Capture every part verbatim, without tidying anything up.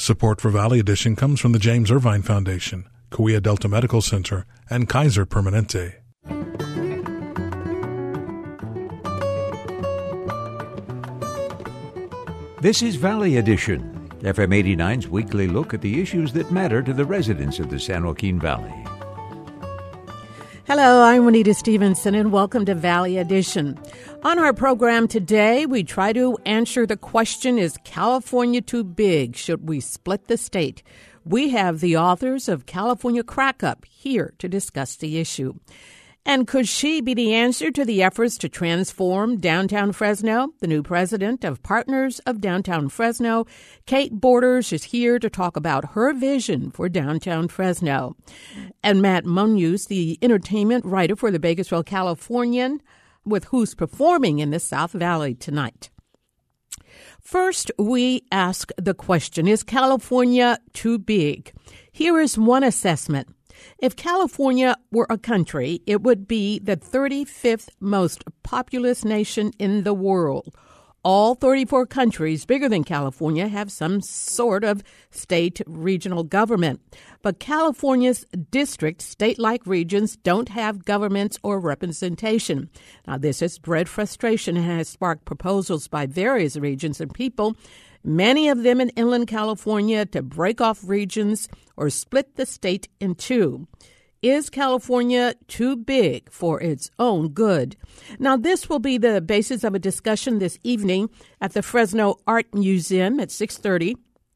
Support for Valley Edition comes from the James Irvine Foundation, Cahuilla Delta Medical Center, and Kaiser Permanente. This is Valley Edition, F M eighty-nine's weekly look at the issues that matter to the residents of the San Joaquin Valley. Hello, I'm Juanita Stevenson, and welcome to Valley Edition. On our program today, we try to answer the question, is California too big? Should we split the state? We have the authors of California Crack Up here to discuss the issue. And could she be the answer to the efforts to transform downtown Fresno? The new president of Partners of Downtown Fresno, Kate Borders, is here to talk about her vision for downtown Fresno. And Matt Munoz, the entertainment writer for the Bakersfield Californian, with who's performing in the South Valley tonight. First, we ask the question, is California too big? Here is one assessment. If California were a country, it would be the thirty-fifth most populous nation in the world. All thirty-four countries bigger than California have some sort of state regional government. But California's district, state-like regions don't have governments or representation. Now, this has bred frustration and has sparked proposals by various regions and people, many of them in inland California, to break off regions or split the state in two. Is California too big for its own good? Now, this will be the basis of a discussion this evening at the Fresno Art Museum at six thirty.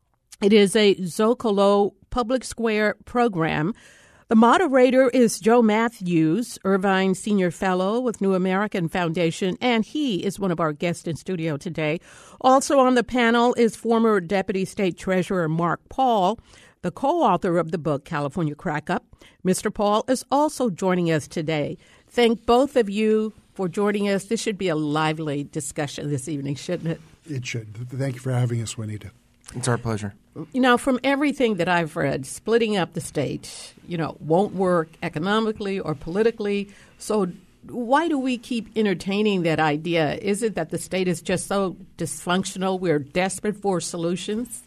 It is a Zocalo Public Square program. The moderator is Joe Matthews, Irvine Senior Fellow with New American Foundation, and he is one of our guests in studio today. Also on the panel is former Deputy State Treasurer Mark Paul, the co-author of the book California Crack Up. Mister Paul is also joining us today. Thank both of you for joining us. This should be a lively discussion this evening, shouldn't it? It should. Thank you for having us, Juanita. It's our pleasure. You know, from everything that I've read, splitting up the state, you know, won't work economically or politically. So why do we keep entertaining that idea? Is it that the state is just so dysfunctional, we're desperate for solutions?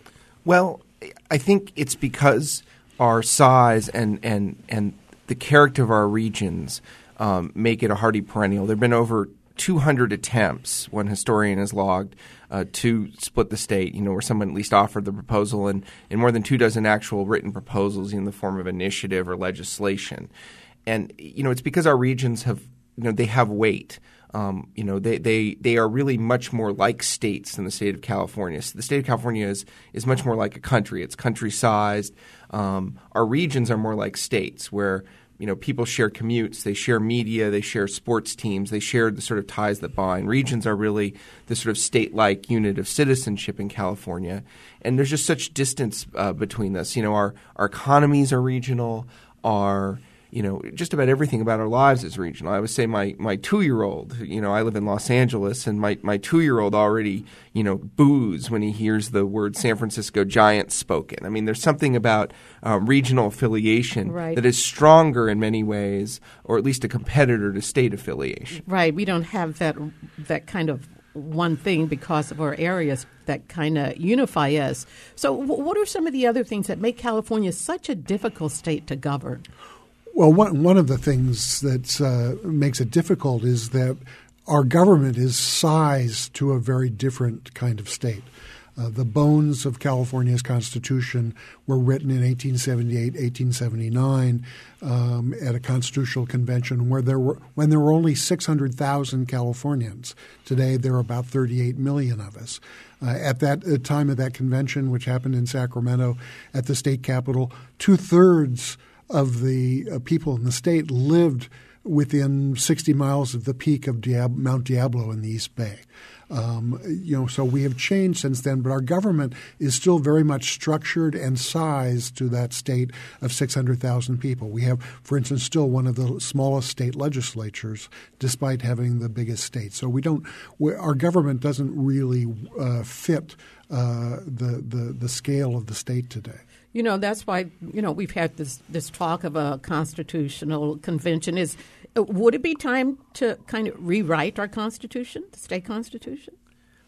Well, I think it's because our size and, and, and the character of our regions um, make it a hardy perennial. There have been over two hundred attempts, one historian has logged, uh, to split the state, you know, where someone at least offered the proposal, and, and more than two dozen actual written proposals in the form of initiative or legislation. And, you know, it's because our regions have, you know, they have weight. Um, you know, they, they, they are really much more like states than the state of California. So the state of California is, is much more like a country. It's country-sized. Um, our regions are more like states where, you know, people share commutes, they share media, they share sports teams, they share the sort of ties that bind. Regions are really the sort of state-like unit of citizenship in California. And there's just such distance uh, between us. You know, our, our economies are regional, our You know, just about everything about our lives is regional. I would say my, my two-year-old, you know, I live in Los Angeles, and my, my two-year-old already, you know, boos when he hears the word San Francisco Giants spoken. I mean, there's something about um, regional affiliation right. that is stronger in many ways, or at least a competitor to state affiliation. Right. We don't have that that kind of one thing because of our areas that kind of unify us. So w- what are some of the other things that make California such a difficult state to govern? Well, one one of the things that uh, makes it difficult is that our government is sized to a very different kind of state. Uh, the bones of California's Constitution were written in eighteen seventy-eight, eighteen seventy-nine um, at a constitutional convention where there were when there were only six hundred thousand Californians. Today, there are about thirty-eight million of us. Uh, at that uh, time of that convention, which happened in Sacramento at the state capitol, two-thirds of the uh, people in the state lived within sixty miles of the peak of Diab- Mount Diablo in the East Bay. Um, you know, so we have changed since then, but our government is still very much structured and sized to that state of six hundred thousand people. We have, for instance, still one of the smallest state legislatures, despite having the biggest state. So we don't, we, our government doesn't really uh, fit uh, the, the the scale of the state today. You know, that's why, you know, we've had this, this talk of a constitutional convention. Is would it be time to kind of rewrite our Constitution, the state Constitution?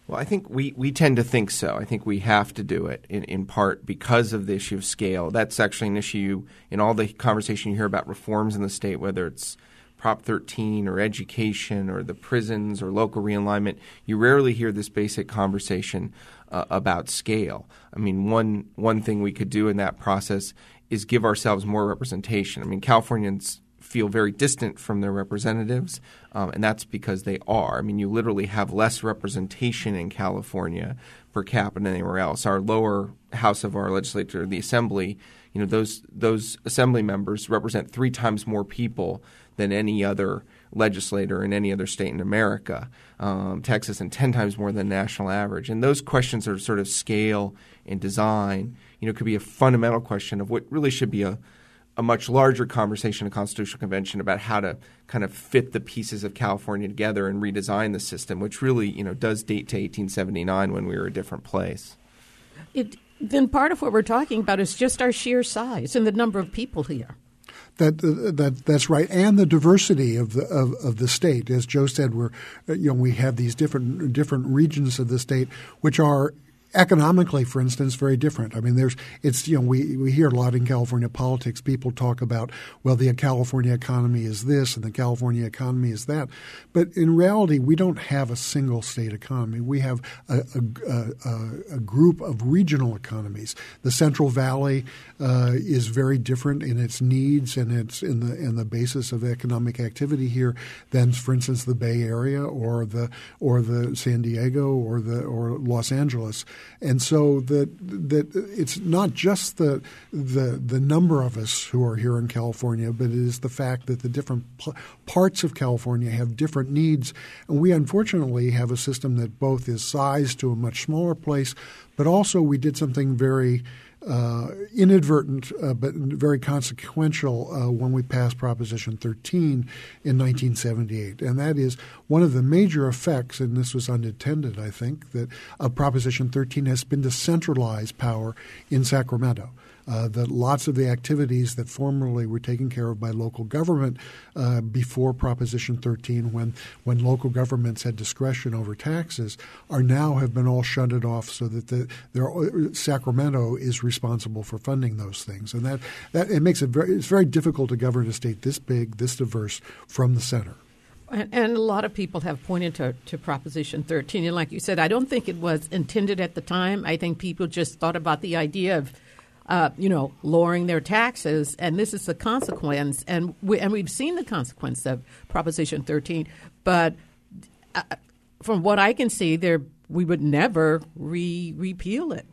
Well, I think we, we tend to think so. I think we have to do it in, in part because of the issue of scale. That's actually an issue in all the conversation you hear about reforms in the state, whether it's Prop thirteen or education or the prisons or local realignment. You rarely hear this basic conversation uh, about scale. I mean, one one thing we could do in that process is give ourselves more representation. I mean, Californians feel very distant from their representatives, um, and that's because they are. I mean, you literally have less representation in California per capita than anywhere else. Our lower house of our legislature, the Assembly, you know, those those Assembly members represent three times more people than any other legislator in any other state in America, um, Texas, and ten times more than the national average. And those questions are sort of scale and design. You know, could be a fundamental question of what really should be a a much larger conversation, a constitutional convention about how to kind of fit the pieces of California together and redesign the system, which really, you know, does date to eighteen seventy-nine when we were a different place. It, then part of what we're talking about is just our sheer size and the number of people here. That uh, that that's right, and the diversity of the of, of the state, as Joe said, we're you know we have these different different regions of the state which are economically, for instance, very different. I mean, there's it's you know we, we hear a lot in California politics. People talk about, well, the California economy is this and the California economy is that, but in reality, we don't have a single state economy. We have a, a, a, a group of regional economies. The Central Valley uh, is very different in its needs and its in the in the basis of economic activity here than, for instance, the Bay Area or the or the San Diego or the or Los Angeles. And so that that it's not just the the the number of us who are here in California, but it is the fact that the different p- parts of California have different needs. And we unfortunately have a system that both is sized to a much smaller place, but also we did something very Uh, inadvertent uh, but very consequential uh, when we passed Proposition thirteen in nineteen seventy-eight. And that is one of the major effects, and this was unintended, I think, that uh, Proposition thirteen has been to centralize power in Sacramento. Uh, that lots of the activities that formerly were taken care of by local government uh, before Proposition thirteen, when when local governments had discretion over taxes, are now have been all shunted off so that the there, Sacramento is responsible for funding those things, and that, that it makes it very it's very difficult to govern a state this big, this diverse from the center. And, and a lot of people have pointed to, to Proposition thirteen, and like you said, I don't think it was intended at the time. I think people just thought about the idea of Uh, you know, lowering their taxes, and this is the consequence, and we and we've seen the consequence of Proposition thirteen. But uh, from what I can see, there we would never re- repeal it.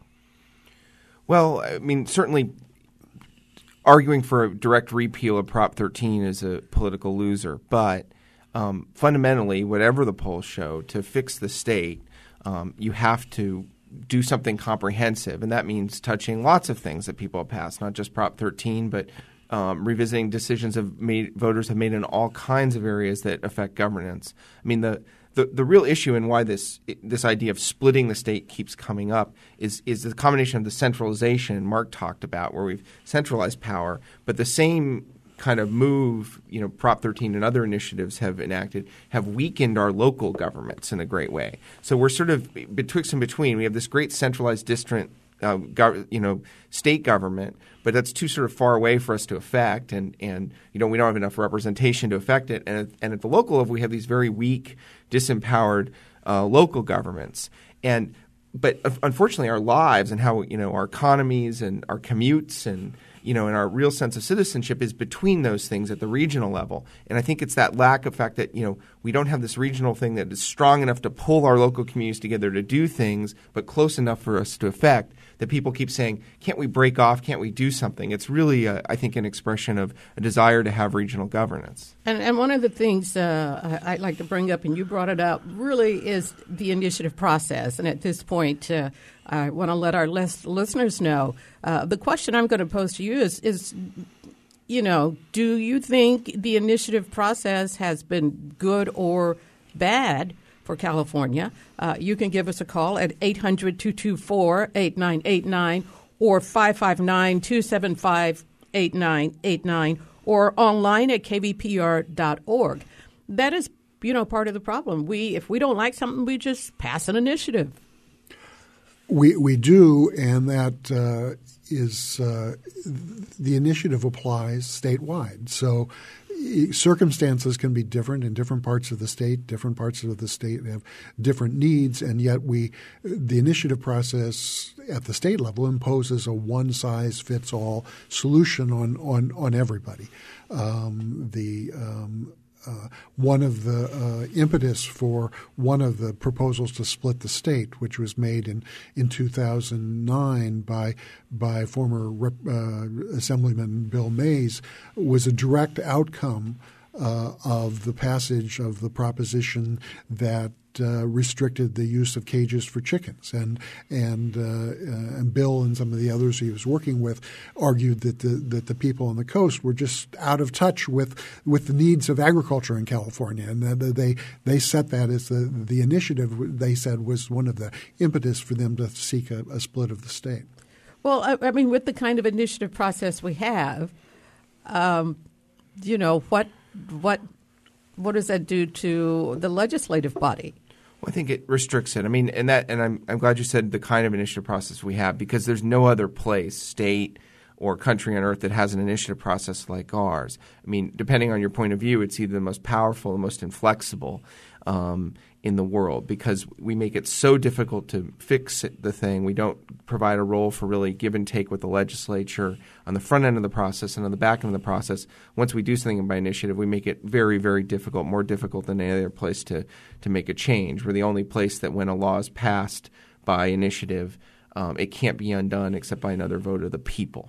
Well, I mean, certainly arguing for a direct repeal of Prop thirteen is a political loser. But um, fundamentally, whatever the polls show, to fix the state, um, you have to do something comprehensive, and that means touching lots of things that people have passed, not just Prop thirteen, but um, revisiting decisions have made voters have made in all kinds of areas that affect governance. I mean, the the, the real issue and why this this idea of splitting the state keeps coming up is is the combination of the centralization Mark talked about, where we've centralized power, but the same kind of move, you know, Prop thirteen and other initiatives have enacted have weakened our local governments in a great way. So we're sort of betwixt and between. We have this great centralized district, uh, gov- you know, state government, but that's too sort of far away for us to affect, and and you know we don't have enough representation to affect it. And and at the local level, we have these very weak, disempowered uh, local governments. And but uh, unfortunately, our lives and how you know our economies and our commutes and you know, and our real sense of citizenship is between those things at the regional level. And I think it's that lack of fact that, you know, we don't have this regional thing that is strong enough to pull our local communities together to do things, but close enough for us to affect, that people keep saying, can't we break off? Can't we do something? It's really, uh, I think, an expression of a desire to have regional governance. And, and one of the things uh, I, I'd like to bring up, and you brought it up, really is the initiative process. And at this point, uh, I want to let our list, listeners know, uh, the question I'm going to pose to you is, is, you know, do you think the initiative process has been good or bad for California? Uh, you can give us a call at eight hundred, two two four, eight nine eight nine or five five nine, two seven five, eight nine eight nine or online at k v p r dot org. That is you know, part of the problem. We, if we don't like something, we just pass an initiative. We we do, and that uh, is uh, the initiative applies statewide. So circumstances can be different in different parts of the state. Different parts of the state have different needs, and yet we the initiative process at the state level imposes a one-size-fits-all solution on on on everybody. Um, the um, Uh, one of the uh, impetus for one of the proposals to split the state, which was made in, in two thousand nine by by former Rep, uh, Assemblyman Bill Mays, was a direct outcome uh, of the passage of the proposition that Uh, restricted the use of cages for chickens, and and, uh, uh, and Bill and some of the others he was working with argued that the that the people on the coast were just out of touch with with the needs of agriculture in California, and that they they set that as the the initiative they said was one of the impetus for them to seek a, a split of the state. Well, I, I mean, with the kind of initiative process we have, um, you know, what what what does that do to the legislative body? Well, I think it restricts it. I mean, and that, and I'm I'm glad you said the kind of initiative process we have, because there's no other place, state or country on earth that has an initiative process like ours. I mean, depending on your point of view, it's either the most powerful, the most inflexible um, in the world, because we make it so difficult to fix it, the thing. We don't provide a role for really give and take with the legislature on the front end of the process, and on the back end of the process. Once we do something by initiative, we make it very, very difficult, more difficult than any other place to, to make a change. We're the only place that when a law is passed by initiative, Um, it can't be undone except by another vote of the people,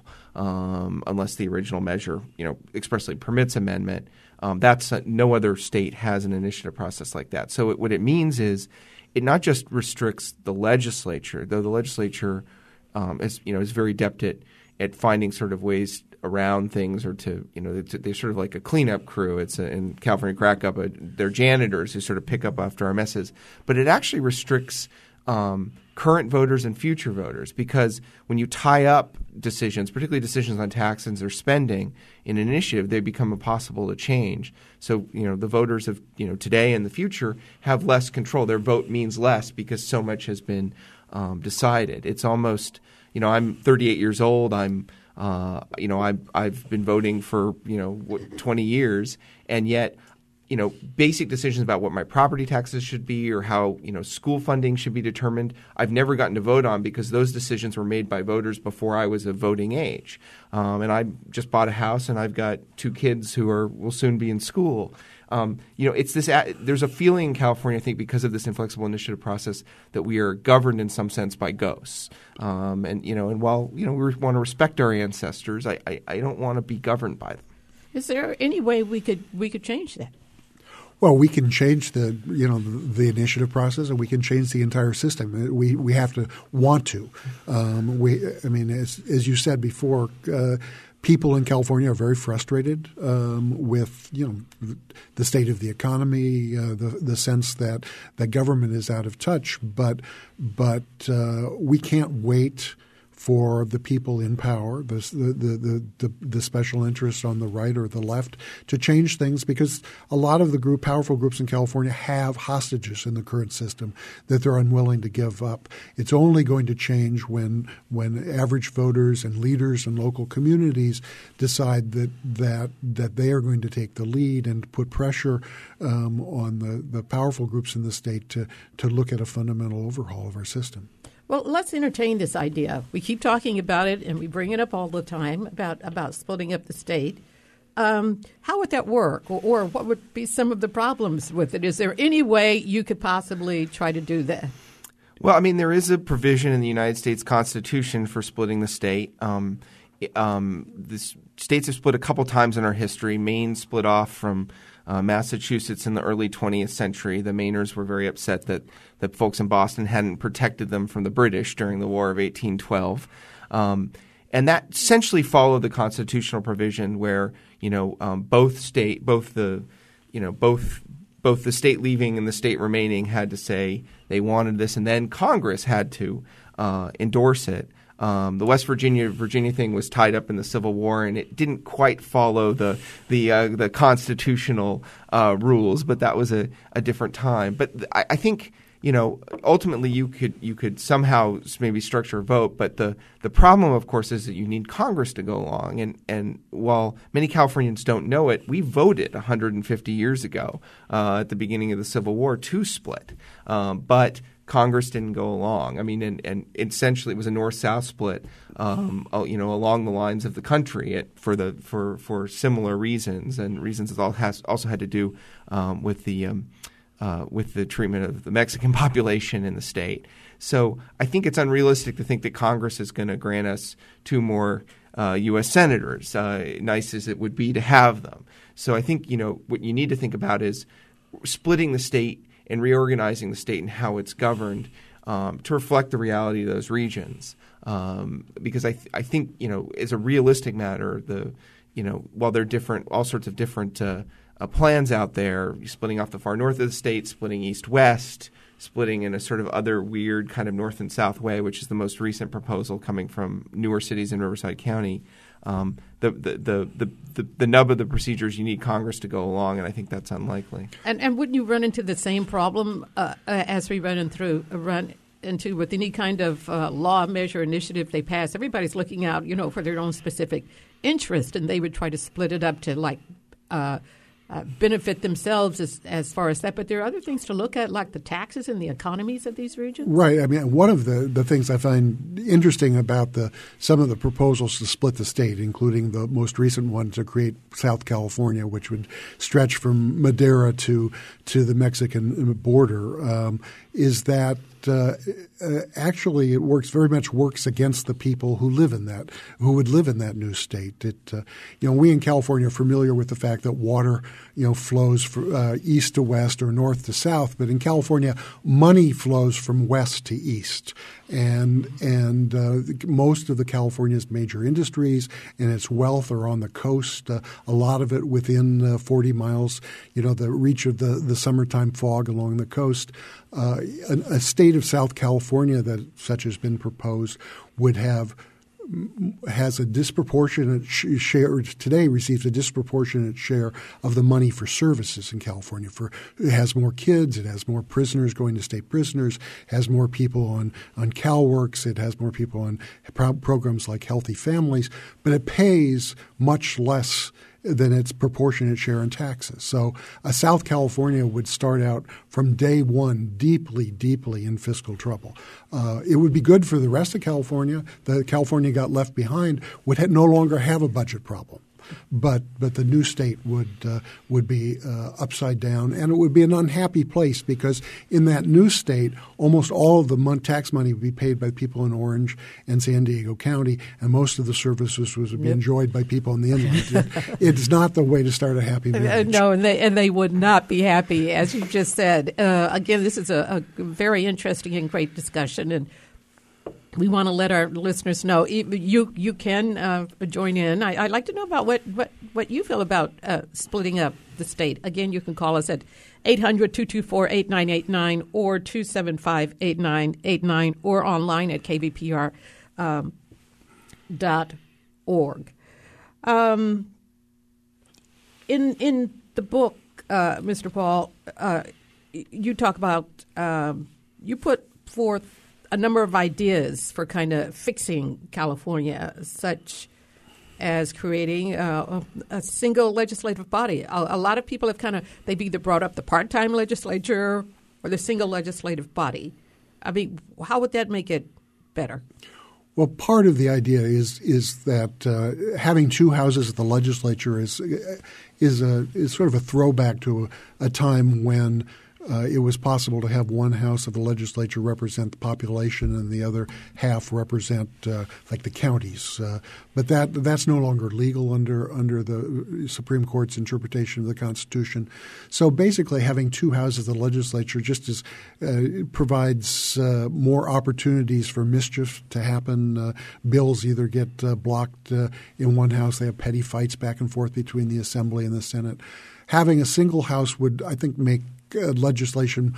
um, unless the original measure, you know, expressly permits amendment. Um, that's a, no other state has an initiative process like that. So it, what it means is, it not just restricts the legislature, though the legislature um, is, you know, is very adept at at finding sort of ways around things, or to, you know, they're, they're sort of like a cleanup crew. It's a, in California Crack Up, a, they're janitors who sort of pick up after our messes. But it actually restricts Um, current voters and future voters, because when you tie up decisions, particularly decisions on taxes or spending, in an initiative, they become impossible to change. So, you know, the voters of, you know, today and the future have less control. Their vote means less because so much has been um, decided. It's almost, you know, I'm thirty-eight years old. I'm, uh, you know, I've, I've been voting for, you know, twenty years, and yet, you know, basic decisions about what my property taxes should be, or how, you know, school funding should be determined, I've never gotten to vote on, because those decisions were made by voters before I was of voting age. Um, and I just bought a house, and I've got two kids who are will soon be in school. Um, you know, it's this. There's a feeling in California, I think, because of this inflexible initiative process, that we are governed in some sense by ghosts. Um, and you know, and while you know we want to respect our ancestors, I, I, I don't want to be governed by them. Is there any way we could we could change that? Well, we can change the you know the, the initiative process, and we can change the entire system. We we have to want to. Um, we I mean, as as you said before, uh, people in California are very frustrated um, with you know the state of the economy, uh, the the sense that that government is out of touch. But but uh, we can't wait for the people in power, the, the the the the special interests on the right or the left, to change things, because a lot of the group, powerful groups in California have hostages in the current system that they're unwilling to give up. It's only going to change when when average voters and leaders and local communities decide that that that they are going to take the lead and put pressure um, on the, the powerful groups in the state to to look at a fundamental overhaul of our system. Well, let's entertain this idea. We keep talking about it, and we bring it up all the time about, about splitting up the state. Um, how would that work, or, or what would be some of the problems with it? Is there any way you could possibly try to do that? Well, I mean, there is a provision in the United States Constitution for splitting the state. Um, um, the states have split a couple times in our history. Maine split off from Uh, Massachusetts in the early twentieth century. The Mainers were very upset that, that folks in Boston hadn't protected them from the British during the War of eighteen twelve. Um, and that essentially followed the constitutional provision where, you know, um, both state, both the, you know, both both the state leaving and the state remaining had to say they wanted this, and then Congress had to uh, endorse it. Um, the West Virginia Virginia thing was tied up in the Civil War, and it didn't quite follow the the uh, the constitutional uh, rules. But that was a, a different time. But th- I, I think you know ultimately you could you could somehow maybe structure a vote. But the the problem, of course, is that you need Congress to go along. And and while many Californians don't know it, we voted one hundred fifty years ago uh, at the beginning of the Civil War to split. Um, but Congress didn't go along. I mean, and, and essentially it was a north-south split, um, you know, along the lines of the country it, for the for, for similar reasons and reasons that all has also had to do um, with the um, uh, with the treatment of the Mexican population in the state. So I think it's unrealistic to think that Congress is going to grant us two more uh, U S senators, uh, nice as it would be to have them. So I think you know what you need to think about is splitting the state and reorganizing the state and how it's governed um, to reflect the reality of those regions. Um, because I, th- I think, you know, as a realistic matter, the, you know, while there are different, all sorts of different uh, uh, plans out there, splitting off the far north of the state, splitting east-west, splitting in a sort of other weird kind of north and south way, which is the most recent proposal coming from newer cities in Riverside County. Um, the, the, the, the, the, the nub of the procedure is you need Congress to go along, and I think that's unlikely. And and wouldn't you run into the same problem uh, as we run in through run into with any kind of uh, law, measure, initiative they pass? Everybody's looking out, you know, for their own specific interest, and they would try to split it up to like uh, uh, benefit themselves as as far as that. But there are other things to look at, like the taxes and the economies of these regions. Right. I mean, one of the, the things I find interesting about the some of the proposals to split the state, including the most recent one to create South California, which would stretch from Madera to to the Mexican border, um, is that uh, uh, actually it works very much works against the people who live in that who would live in that new state. It, uh, you know, we in California are familiar with the fact that water, you know, flows for, uh, east to west or north to south, but in California, money flows from west to east. And and uh, most of the California's major industries and its wealth are on the coast. Uh, a lot of it within uh, forty miles, you know, the reach of the, the summertime fog along the coast. Uh, a, a state of South California that such has been proposed would have has a disproportionate share today receives a disproportionate share of the money for services in California. For it has more kids, it has more prisoners going to state prisoners, has more people on on CalWORKs, it has more people on pro- programs like Healthy Families, but it pays much less than its proportionate share in taxes. So uh, South California would start out from day one deeply, deeply in fiscal trouble. Uh, it would be good for the rest of California. The California got left behind would ha- no longer have a budget problem. But but the new state would uh, would be uh, upside down, and it would be an unhappy place because in that new state, almost all of the mon- tax money would be paid by people in Orange and San Diego County, and most of the services would be yep. enjoyed by people in the inland. it, it's not the way to start a happy marriage. Uh, no, and they and they would not be happy, as you just said. Uh, again, this is a, a very interesting and great discussion, and we want to let our listeners know you you can uh, join in. I, I'd like to know about what, what, what you feel about uh, splitting up the state. Again, you can call us at eight hundred, two two four, eight nine eight nine or two seven five, eight nine eight nine or online at k v p r dot org. Um, in in the book, uh, Mister Paul, uh, you talk about um, you put forth a number of ideas for kind of fixing California, such as creating uh, a single legislative body. A, a lot of people have kind of, they've either brought up the part-time legislature or the single legislative body. I mean, how would that make it better? Well, part of the idea is is that uh, having two houses of the legislature is is a is sort of a throwback to a, a time when Uh, it was possible to have one house of the legislature represent the population and the other half represent uh, like the counties. Uh, but that that's no longer legal under under the Supreme Court's interpretation of the Constitution. So basically having two houses of the legislature just as uh, provides uh, more opportunities for mischief to happen. Uh, bills either get uh, blocked uh, in one house. They have petty fights back and forth between the Assembly and the Senate. Having a single house would, I think, make Uh, legislation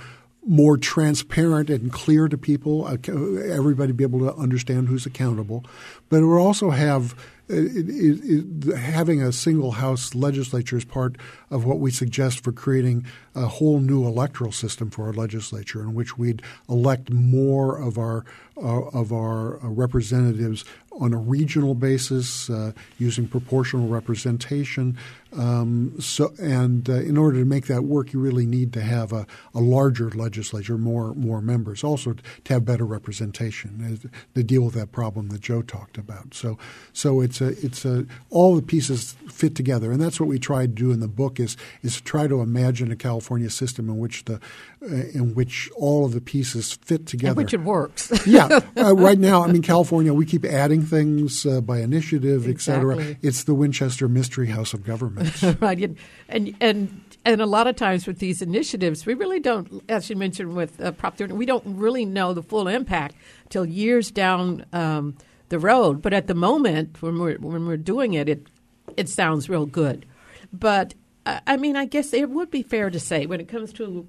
more transparent and clear to people, everybody be able to understand who's accountable. But it will also have It, it, it, having a single house legislature is part of what we suggest for creating a whole new electoral system for our legislature, in which we'd elect more of our uh, of our representatives on a regional basis, uh, using proportional representation. Um, so, and uh, in order to make that work, you really need to have a, a larger legislature, more more members, also to have better representation to deal with that problem that Joe talked about. So, so it's a it's a all the pieces fit together, and that's what we try to do in the book is is to try to imagine a California system in which the uh, in which all of the pieces fit together, in which it works. yeah, uh, right now, I mean, California, we keep adding things uh, by initiative, exactly. et cetera. It's the Winchester Mystery House of Government. Right, and and and a lot of times with these initiatives, we really don't, as you mentioned with uh, Prop thirty, we don't really know the full impact till years down um, the road. But at the moment, when we're when we're doing it, it it sounds real good. But uh, I mean, I guess it would be fair to say when it comes to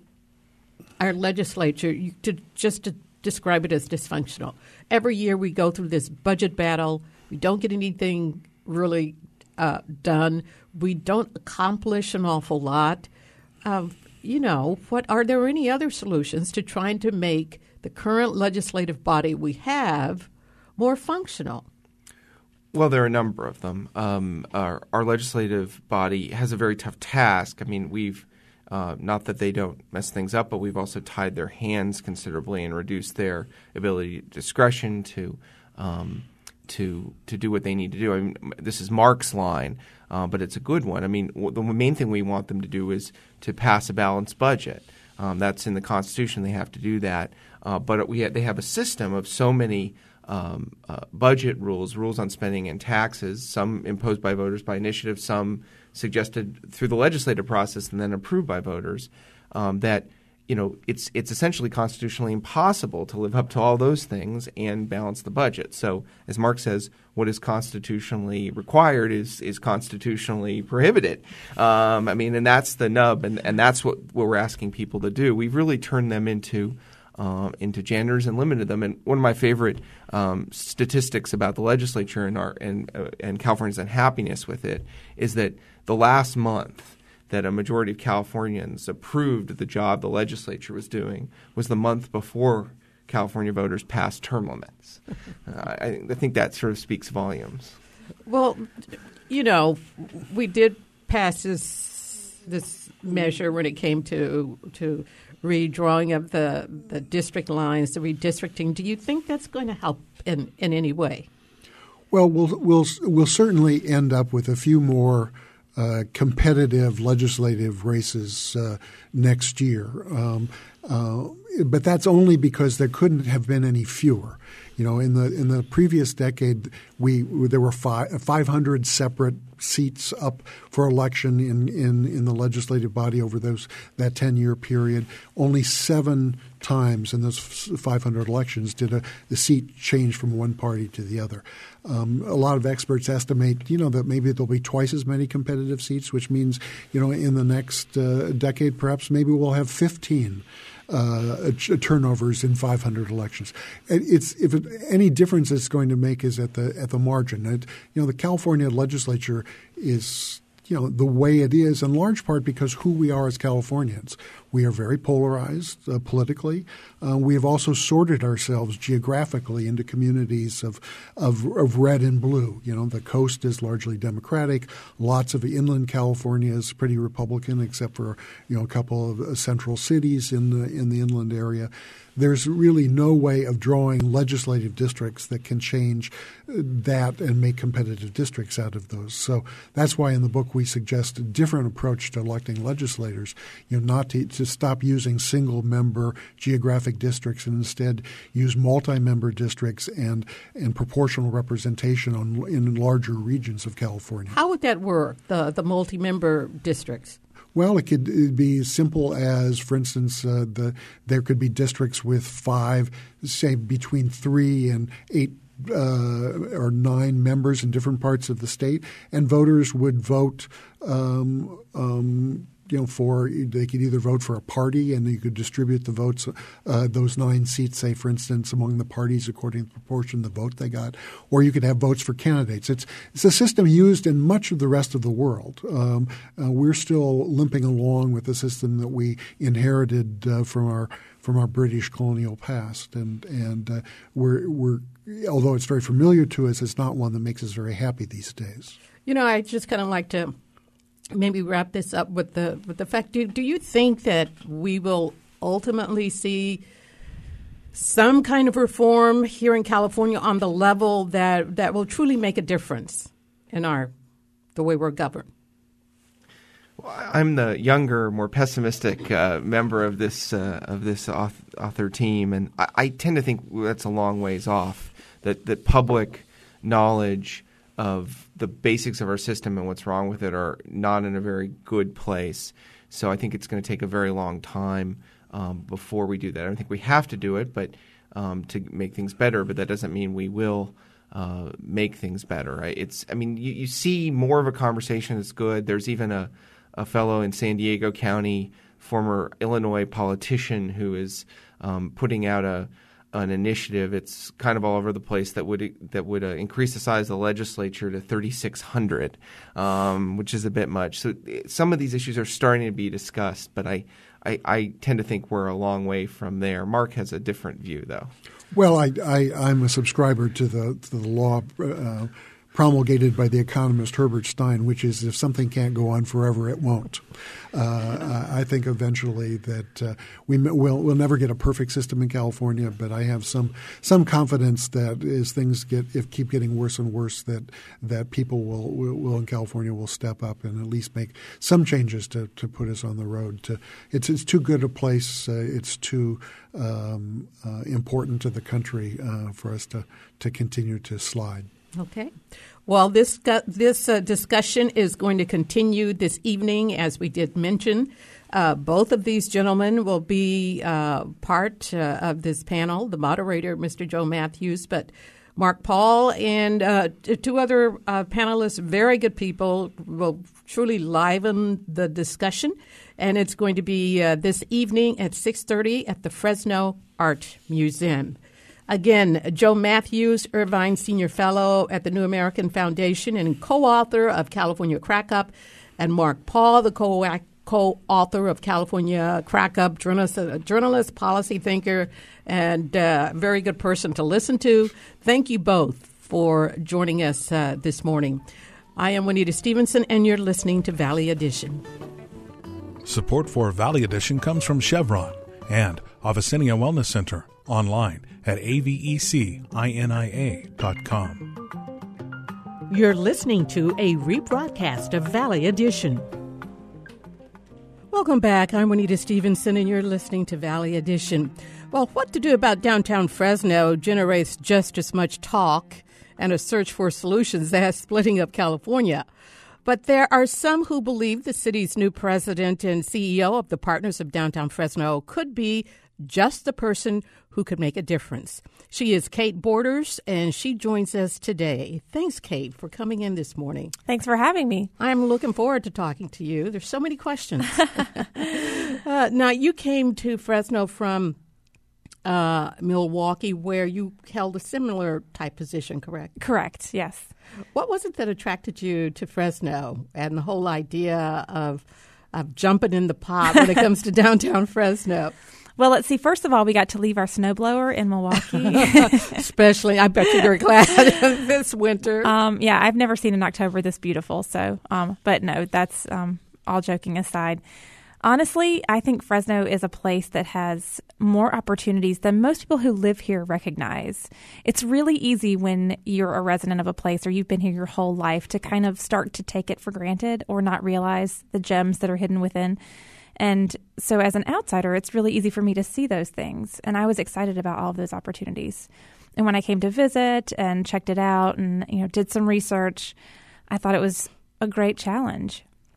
our legislature, you, to just to describe it as dysfunctional. Every year we go through this budget battle. We don't get anything really uh, done. We don't accomplish an awful lot. Um, you know, what are there any other solutions to trying to make the current legislative body we have more functional? Well, there are a number of them. Um, our, our legislative body has a very tough task. I mean, we've Uh, not that they don't mess things up, but we've also tied their hands considerably and reduced their ability, discretion to um, to to do what they need to do. I mean, this is Mark's line, uh, but it's a good one. I mean, w- the main thing we want them to do is to pass a balanced budget. Um, that's in the Constitution; they have to do that. Uh, but we ha- they have a system of so many um, uh, budget rules, rules on spending and taxes, some imposed by voters by initiative, some suggested through the legislative process and then approved by voters, um, that you know it's it's essentially constitutionally impossible to live up to all those things and balance the budget. So, as Mark says, what is constitutionally required is is constitutionally prohibited. Um, I mean, and that's the nub, and, and that's what, what we're asking people to do. We've really turned them into Um, into janitors and limited them. And one of my favorite um, statistics about the legislature and our and uh, and California's unhappiness with it is that the last month that a majority of Californians approved the job the legislature was doing was the month before California voters passed term limits. Uh, I, I think that sort of speaks volumes. Well, you know, we did pass this this measure when it came to to. redrawing of the, the district lines, the redistricting. Do you think that's going to help in, in any way? Well, we'll we'll we'll certainly end up with a few more uh, competitive legislative races uh, next year, um, uh, but that's only because there couldn't have been any fewer. You know, in the in the previous decade, we there were five, five hundred separate seats up for election in, in, in the legislative body over those that ten-year period. Only seven times in those five hundred elections did a, the seat change from one party to the other. Um, a lot of experts estimate, you know, that maybe there'll be twice as many competitive seats, which means, you know, in the next uh, decade, perhaps maybe we'll have fifteen Uh, turnovers in five hundred elections. It's if it, any difference it's going to make is at the at the margin. It, you know, the California legislature is, you know, the way it is in large part because who we are as Californians. We are very polarized uh, politically. Uh, we have also sorted ourselves geographically into communities of, of of red and blue. You know, the coast is largely Democratic. Lots of inland California is pretty Republican, except for, you know, a couple of uh, central cities in the in the inland area. There's really no way of drawing legislative districts that can change that and make competitive districts out of those. So that's why in the book we suggest a different approach to electing legislators, you know, not to, to stop using single-member geographic districts and instead use multi-member districts and, and proportional representation on, in larger regions of California. How would that work, the, the multi-member districts? Well, it could be as simple as, for instance, uh, the there could be districts with five, say between three and eight uh, or nine members in different parts of the state, and voters would vote um, um, you know, for they could either vote for a party and you could distribute the votes, uh, those nine seats, say, for instance, among the parties according to the proportion of the vote they got, or you could have votes for candidates. It's it's a system used in much of the rest of the world. Um, uh, we're still limping along with the system that we inherited uh, from our from our British colonial past, and and uh, we're we're although it's very familiar to us, it's not one that makes us very happy these days. You know, I just kind of like to maybe wrap this up with the with the fact. Do, do you think that we will ultimately see some kind of reform here in California on the level that that will truly make a difference in our the way we're governed? Well, I'm the younger, more pessimistic uh, member of this uh, of this author, author team, and I, I tend to think that's a long ways off. That that public knowledge of the basics of our system and what's wrong with it are not in a very good place. So I think it's going to take a very long time um, before we do that. I don't think we have to do it, but um, to make things better. But that doesn't mean we will uh, make things better. Right? It's. I mean, you, you see more of a conversation that's good. There's even a a fellow in San Diego County, former Illinois politician, who is um, putting out a an initiative. It's kind of all over the place that would that would uh, increase the size of the legislature to thirty-six hundred, um, which is a bit much. So some of these issues are starting to be discussed, but I, I, I tend to think we're a long way from there. Mark has a different view, though. Well, I, I, I'm a subscriber to the to the law uh, promulgated by the economist Herbert Stein, which is if something can't go on forever, it won't. Uh, I think eventually that uh, we will we'll never get a perfect system in California, but I have some some confidence that as things get if keep getting worse and worse, that that people will will, will in California will step up and at least make some changes to, to put us on the road to it's it's too good a place. Uh, it's too um, uh, important to the country uh, for us to to continue to slide. Okay. Well, this this uh, discussion is going to continue this evening, as we did mention. Uh, both of these gentlemen will be uh, part uh, of this panel, the moderator, Mister Joe Matthews, but Mark Paul and uh, two other uh, panelists, very good people, will truly liven the discussion. And it's going to be uh, this evening at six thirty at the Fresno Art Museum. Again, Joe Matthews, Irvine Senior Fellow at the New American Foundation and co-author of California Crack Up, and Mark Paul, the co- co-author of California Crack Up, journalist, a journalist, policy thinker, and a uh, very good person to listen to. Thank you both for joining us uh, this morning. I am Juanita Stevenson, and you're listening to Valley Edition. Support for Valley Edition comes from Chevron and Avicennia Wellness Center online at A V E C I N I A dot com. You're listening to a rebroadcast of Valley Edition. Welcome back. I'm Juanita Stevenson, and you're listening to Valley Edition. Well, what to do about downtown Fresno generates just as much talk and a search for solutions as splitting up California. But there are some who believe the city's new president and C E O of the Partners of Downtown Fresno could be just the person who could make a difference. She is Kate Borders, and she joins us today. Thanks, Kate, for coming in this morning. Thanks for having me. I'm looking forward to talking to you. There's so many questions. uh, now, you came to Fresno from uh, Milwaukee, where you held a similar type position, correct? Correct, yes. What was it that attracted you to Fresno and the whole idea of, of jumping in the pot when it comes to downtown Fresno? Well, let's see. First of all, we got to leave our snowblower in Milwaukee. Especially, I bet you're glad this winter. Um, yeah, I've never seen an October this beautiful. So, um, but no, that's um, all joking aside. Honestly, I think Fresno is a place that has more opportunities than most people who live here recognize. It's really easy when you're a resident of a place or you've been here your whole life to kind of start to take it for granted or not realize the gems that are hidden within. And so as an outsider, it's really easy for me to see those things. And I was excited about all of those opportunities. And when I came to visit and checked it out and, you know, did some research, I thought it was a great challenge.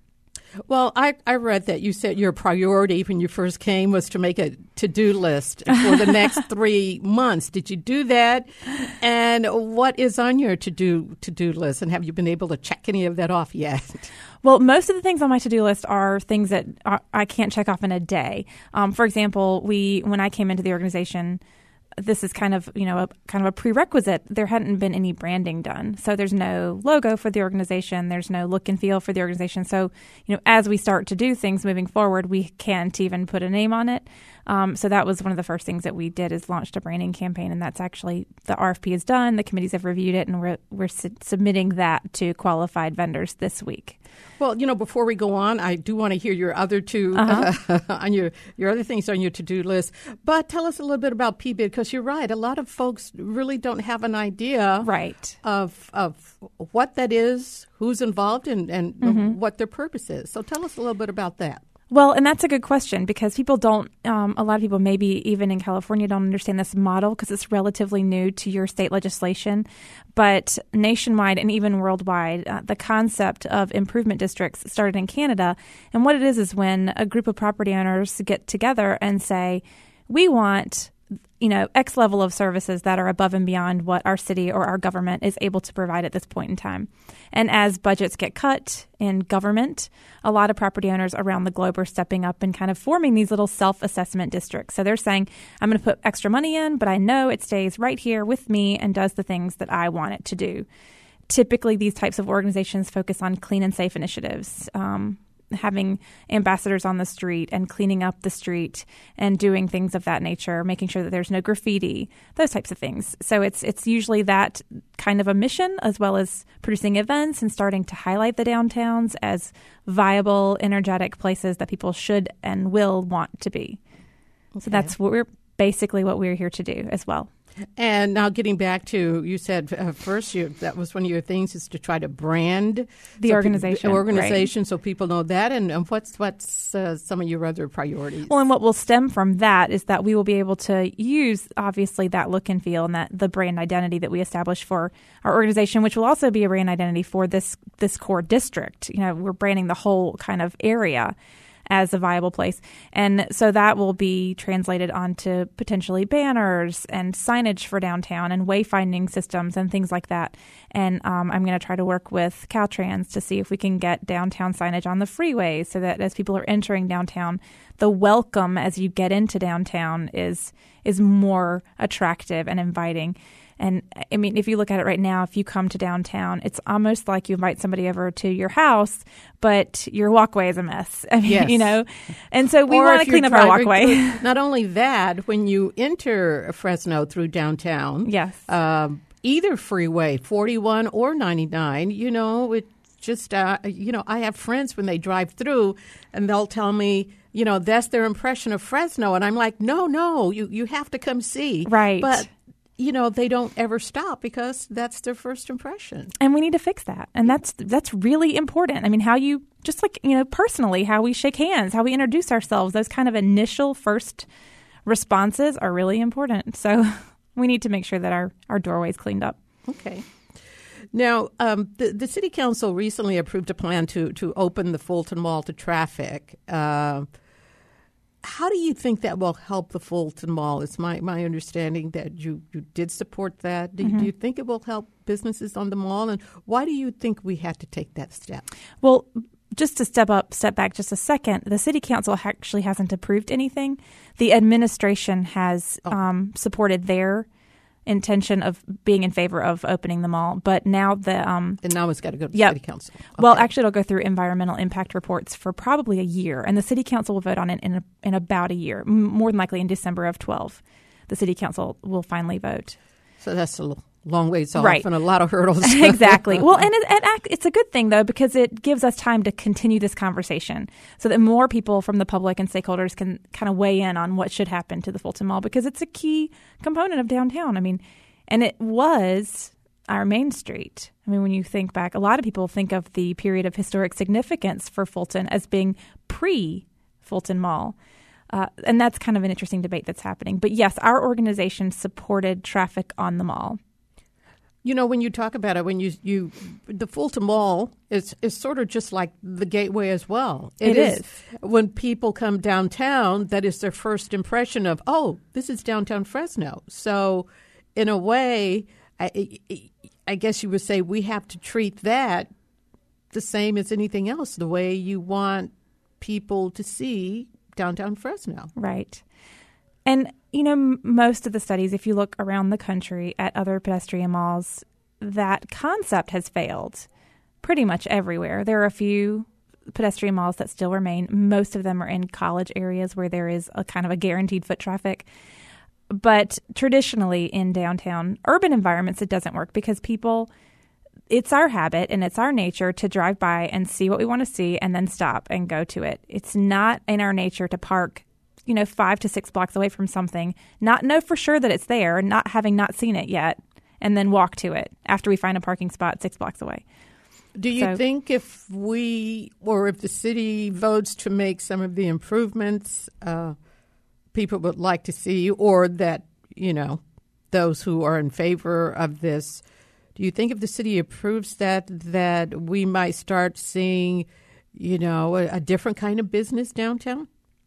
Well, I, I read that you said your priority when you first came was to make a to-do list for the next three months. Did you do that? And what is on your to-do to-do list? And have you been able to check any of that off yet? Well, most of the things on my to-do list are things that are, I can't check off in a day. Um, for example, we when I came into the organization, this is kind of, you know, a kind of a prerequisite. There hadn't been any branding done. So there's no logo for the organization. There's no look and feel for the organization. So, you know, as we start to do things moving forward, we can't even put a name on it. Um, so that was one of the first things that we did is launched a branding campaign. And that's actually, the R F P is done. The committees have reviewed it, and we're, we're su- submitting that to qualified vendors this week. Well, you know, before we go on, I do want to hear your other two Uh-huh. uh, on your your other things on your to-do list. But tell us a little bit about P B I D, because you're right. A lot of folks really don't have an idea Right. of of what that is, who's involved, and, and Mm-hmm. what their purpose is. So tell us a little bit about that. Well, and that's a good question because people don't, um, a lot of people maybe even in California don't understand this model because it's relatively new to your state legislation. But nationwide and even worldwide, uh, the concept of improvement districts started in Canada. And what it is is when a group of property owners get together and say, we want, you know, X level of services that are above and beyond what our city or our government is able to provide at this point in time. And as budgets get cut in government, a lot of property owners around the globe are stepping up and kind of forming these little self-assessment districts. So they're saying, I'm going to put extra money in, but I know it stays right here with me and does the things that I want it to do. Typically, these types of organizations focus on clean and safe initiatives, um, having ambassadors on the street and cleaning up the street and doing things of that nature, making sure that there's no graffiti, those types of things. So it's it's usually that kind of a mission, as well as producing events and starting to highlight the downtowns as viable, energetic places that people should and will want to be. Okay. So that's what we're basically what we're here to do as well. And now getting back to, you said uh, first you, that was one of your things is to try to brand the so organization, pe- organization right. So people know that. And, and what's what's uh, some of your other priorities? Well, and what will stem from that is that we will be able to use, obviously, that look and feel and that the brand identity that we establish for our organization, which will also be a brand identity for this this core district. You know, we're branding the whole kind of area as a viable place. And so that will be translated onto potentially banners and signage for downtown and wayfinding systems and things like that. And um, I'm going to try to work with Caltrans to see if we can get downtown signage on the freeways so that as people are entering downtown, the welcome as you get into downtown is is more attractive and inviting. And I mean, if you look at it right now, if you come to downtown, it's almost like you invite somebody over to your house, but your walkway is a mess. I mean, yes. you know, and so we or want to clean up our walkway. Through, not only that, when you enter Fresno through downtown, yes, um, either freeway, forty-one or ninety-nine, you know, it just, uh, you know, I have friends when they drive through and they'll tell me, you know, that's their impression of Fresno. And I'm like, no, no, you, you have to come see. Right. But you know, they don't ever stop because that's their first impression. And we need to fix that. And that's that's really important. I mean, how you, just like, you know, personally, how we shake hands, how we introduce ourselves, those kind of initial first responses are really important. So we need to make sure that our, our doorway is cleaned up. Okay. Now, um, the, the city council recently approved a plan to, to open the Fulton Mall to traffic. Uh, How do you think that will help the Fulton Mall? It's my, my understanding that you, you did support that. Do, mm-hmm. do you think it will help businesses on the mall? And why do you think we had to take that step? Well, just to step up, step back just a second, the city council actually hasn't approved anything. The administration has oh. um, supported their intention of being in favor of opening the mall, but now the um and now it's got to go to the yep. city council. Okay. Well, actually, it'll go through environmental impact reports for probably a year, and the city council will vote on it in a, in about a year, more than likely in December of twelve. The city council will finally vote. So that's a long ways off, right. and a lot of hurdles. Exactly. Well, and it, it, it's a good thing, though, because it gives us time to continue this conversation so that more people from the public and stakeholders can kind of weigh in on what should happen to the Fulton Mall, because it's a key component of downtown. I mean, and it was our main street. I mean, when you think back, a lot of people think of the period of historic significance for Fulton as being pre-Fulton Mall. Uh, and that's kind of an interesting debate that's happening. But yes, our organization supported traffic on the mall. You know, when you talk about it, when you you the Fulton Mall is is sort of just like the Gateway as well. It, it is. is. When people come downtown, that is their first impression of, oh, this is downtown Fresno. So, in a way, I, I guess you would say we have to treat that the same as anything else, the way you want people to see downtown Fresno. Right. And, you know, m- most of the studies, if you look around the country at other pedestrian malls, that concept has failed pretty much everywhere. There are a few pedestrian malls that still remain. Most of them are in college areas where there is a kind of a guaranteed foot traffic. But traditionally in downtown urban environments, it doesn't work because people, it's our habit and it's our nature to drive by and see what we want to see and then stop and go to it. It's not in our nature to park, you know, five to six blocks away from something, not know for sure that it's there, not having not seen it yet, and then walk to it after we find a parking spot six blocks away. Do you so, think if we, or if the city votes to make some of the improvements uh, people would like to see, or that, you know, those who are in favor of this, do you think if the city approves that, that we might start seeing, you know, a, a different kind of business downtown?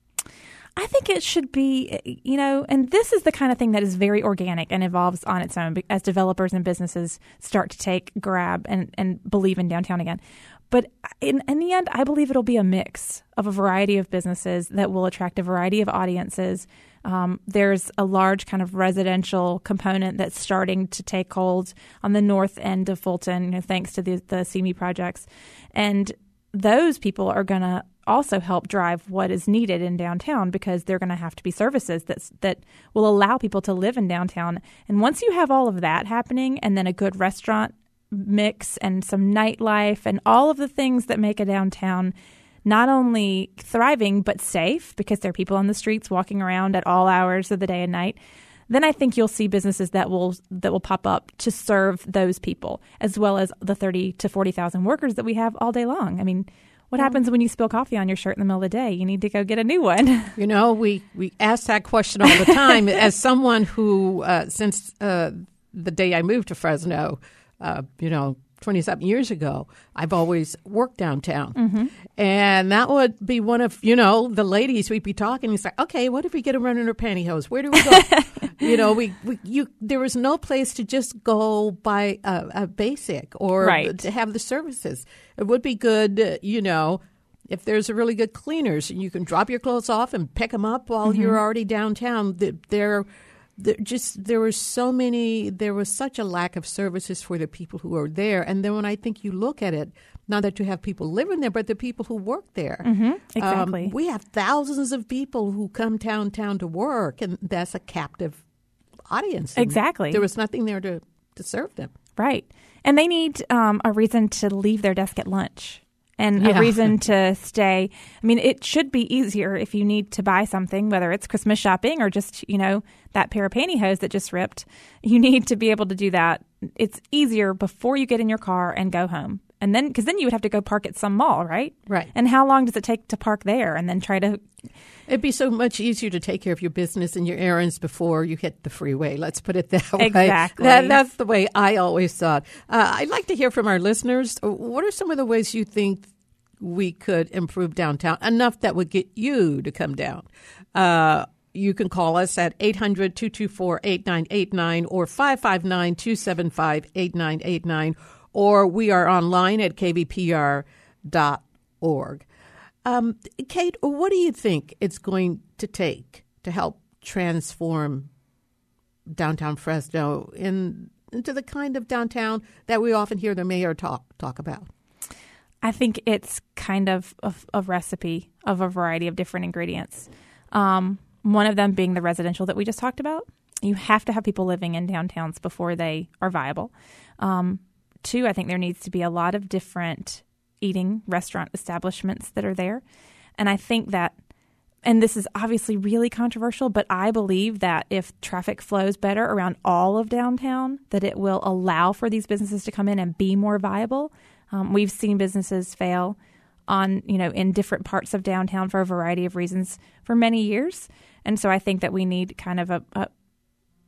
I think it should be, you know, and this is the kind of thing that is very organic and evolves on its own as developers and businesses start to take grab and, and believe in downtown again. But in, in the end, I believe it'll be a mix of a variety of businesses that will attract a variety of audiences. Um, there's a large kind of residential component that's starting to take hold on the north end of Fulton, you know, thanks to the, the C M E projects. And those people are going to also help drive what is needed in downtown because they're going to have to be services that that will allow people to live in downtown. And once you have all of that happening and then a good restaurant mix and some nightlife and all of the things that make a downtown not only thriving but safe because there are people on the streets walking around at all hours of the day and night, then I think you'll see businesses that will that will pop up to serve those people as well as the thirty to forty thousand workers that we have all day long. I mean, what happens when you spill coffee on your shirt in the middle of the day? You need to go get a new one. You know, we, we ask that question all the time. As someone who, uh, since uh, the day I moved to Fresno, uh, you know, twenty-something years ago, I've always worked downtown. Mm-hmm. And that would be one of, you know, the ladies we'd be talking. It's like, okay, what if we get a run in her pantyhose? Where do we go? you know, we, we you there was no place to just go buy a, a basic or right. to have the services. It would be good, uh, you know, if there's a really good cleaners and you can drop your clothes off and pick them up while mm-hmm. you're already downtown. They're There just there were so many. There was such a lack of services for the people who are there. And then when I think you look at it, not that you have people living there, but the people who work there. Mm-hmm, exactly. Um, we have thousands of people who come downtown to work, and that's a captive audience. And exactly. There was nothing there to, to serve them. Right. And they need um, a reason to leave their desk at lunch. And yeah. a reason to stay. I mean, it should be easier if you need to buy something, whether it's Christmas shopping or just, you know, that pair of pantyhose that just ripped. You need to be able to do that. It's easier before you get in your car and go home. And then, because then you would have to go park at some mall, right? Right. And how long does it take to park there and then try to... It'd be so much easier to take care of your business and your errands before you hit the freeway. Let's put it that way. Exactly. That, that's the way I always thought. Uh, I'd like to hear from our listeners. What are some of the ways you think we could improve downtown enough that would get you to come down? Uh, you can call us at eight hundred, two two four, eight nine eight nine or five five nine, two seven five, eight nine eight nine, or we are online at k b p r dot org. Um, Kate, what do you think it's going to take to help transform downtown Fresno in, into the kind of downtown that we often hear the mayor talk talk about? I think it's kind of a, a recipe of a variety of different ingredients. Um, one of them being the residential that we just talked about. You have to have people living in downtowns before they are viable. Um, two, I think there needs to be a lot of different eating restaurant establishments that are there. And I think that, and this is obviously really controversial, but I believe that if traffic flows better around all of downtown, that it will allow for these businesses to come in and be more viable. Um, we've seen businesses fail on, you know, in different parts of downtown for a variety of reasons for many years. And so I think that we need kind of a, a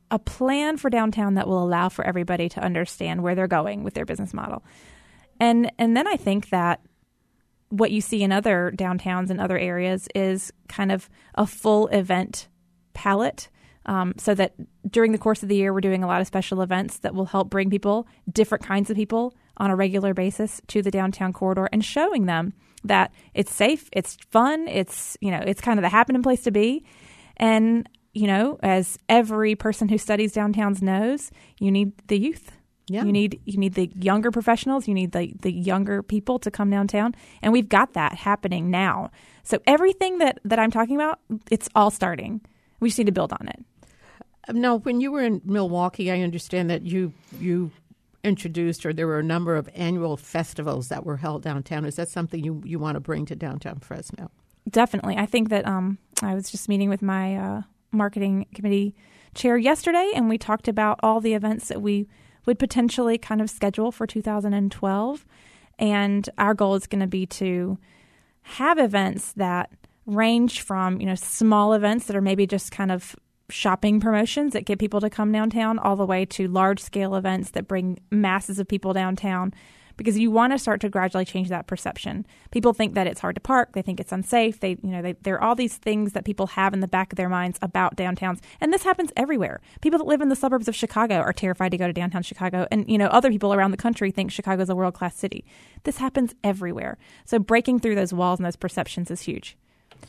a plan for downtown that will allow for everybody to understand where they're going with their business model. And and then I think that what you see in other downtowns and other areas is kind of a full event palette, um, so that during the course of the year, we're doing a lot of special events that will help bring people, different kinds of people, on a regular basis to the downtown corridor and showing them that it's safe, it's fun, it's, you know, it's kind of the happening place to be. And, you know, as every person who studies downtowns knows, you need the youth. Yeah. You need you need the younger professionals, you need the, the younger people to come downtown. And we've got that happening now. So everything that, that I'm talking about, it's all starting. We just need to build on it. Now, when you were in Milwaukee, I understand that you you introduced, or there were a number of annual festivals that were held downtown. Is that something you, you want to bring to downtown Fresno? Definitely. I think that um, I was just meeting with my uh, marketing committee chair yesterday, and we talked about all the events that we would potentially kind of schedule for two thousand twelve. And our goal is going to be to have events that range from, you know, small events that are maybe just kind of shopping promotions that get people to come downtown, all the way to large scale events that bring masses of people downtown, because you want to start to gradually change that perception. People think that it's hard to park. They think it's unsafe. They, you know, they, there are all these things that people have in the back of their minds about downtowns. And this happens everywhere. People that live in the suburbs of Chicago are terrified to go to downtown Chicago. And, you know, other people around the country think Chicago is a world-class city. This happens everywhere. So breaking through those walls and those perceptions is huge.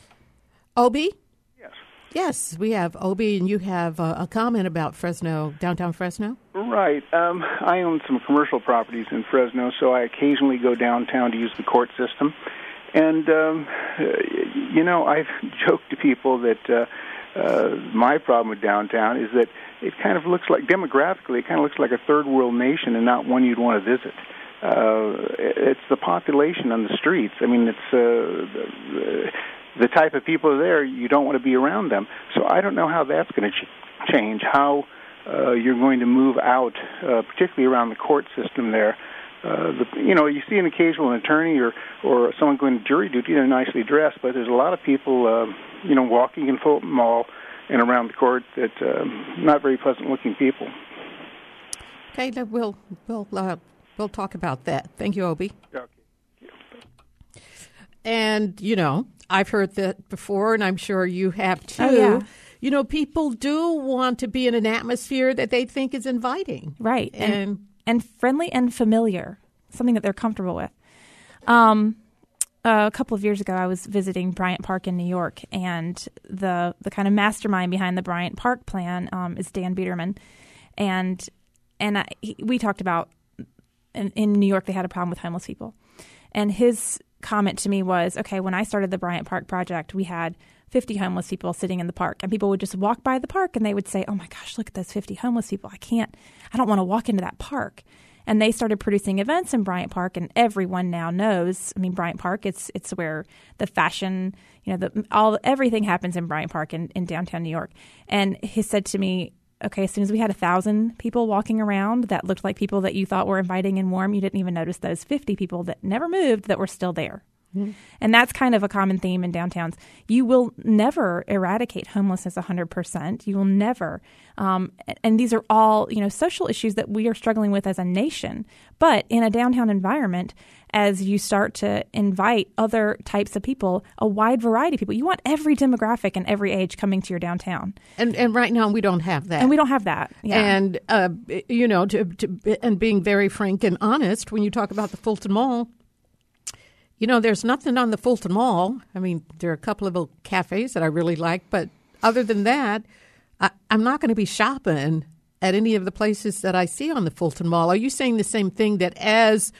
Obi? Yes. Yes, we have Obi, and you have a, a comment about Fresno, downtown Fresno? Right. Um, I own some commercial properties in Fresno, so I occasionally go downtown to use the court system. And, um, you know, I've joked to people that uh, uh, my problem with downtown is that it kind of looks like, demographically, it kind of looks like a third world nation and not one you'd want to visit. Uh, it's the population on the streets. I mean, it's... Uh, the, the type of people there, you don't want to be around them. So I don't know how that's going to ch- change, how uh, you're going to move out, uh, particularly around the court system there. Uh, the, you know, you see an occasional attorney or, or someone going to jury duty, they're nicely dressed, but there's a lot of people, uh, you know, walking in Fulton Mall and around the court that uh, not very pleasant-looking people. Okay, we'll, we'll, uh, we'll talk about that. Thank you, Obi. Okay. And, you know, I've heard that before, and I'm sure you have too. Oh, yeah. You know, people do want to be in an atmosphere that they think is inviting. Right. And And, and friendly and familiar, something that they're comfortable with. Um, uh, a couple of years ago, I was visiting Bryant Park in New York, and the the kind of mastermind behind the Bryant Park plan um, is Dan Biederman. And and I, he, we talked about, in, in New York, they had a problem with homeless people. And his comment to me was, okay, when I started the Bryant Park project, we had fifty homeless people sitting in the park, and people would just walk by the park and they would say, oh my gosh, look at those fifty homeless people. I can't, I don't want to walk into that park. And they started producing events in Bryant Park, and everyone now knows, I mean, Bryant Park, it's it's where the fashion, you know, the all everything happens in Bryant Park in, in downtown New York. And he said to me, okay, as soon as we had a thousand people walking around that looked like people that you thought were inviting and warm, you didn't even notice those fifty people that never moved that were still there. Mm-hmm. And that's kind of a common theme in downtowns. You will never eradicate homelessness one hundred percent. You will never. Um, and these are all, you know, social issues that we are struggling with as a nation. But in a downtown environment, as you start to invite other types of people, a wide variety of people, you want every demographic and every age coming to your downtown. and and right now we don't have that. And we don't have that. Yeah. And, uh, you know, to, to, and being very frank and honest, when you talk about the Fulton Mall, you know, there's nothing on the Fulton Mall. I mean, there are a couple of little cafes that I really like, but other than that, I, I'm not going to be shopping at any of the places that I see on the Fulton Mall. Are you saying the same thing, that as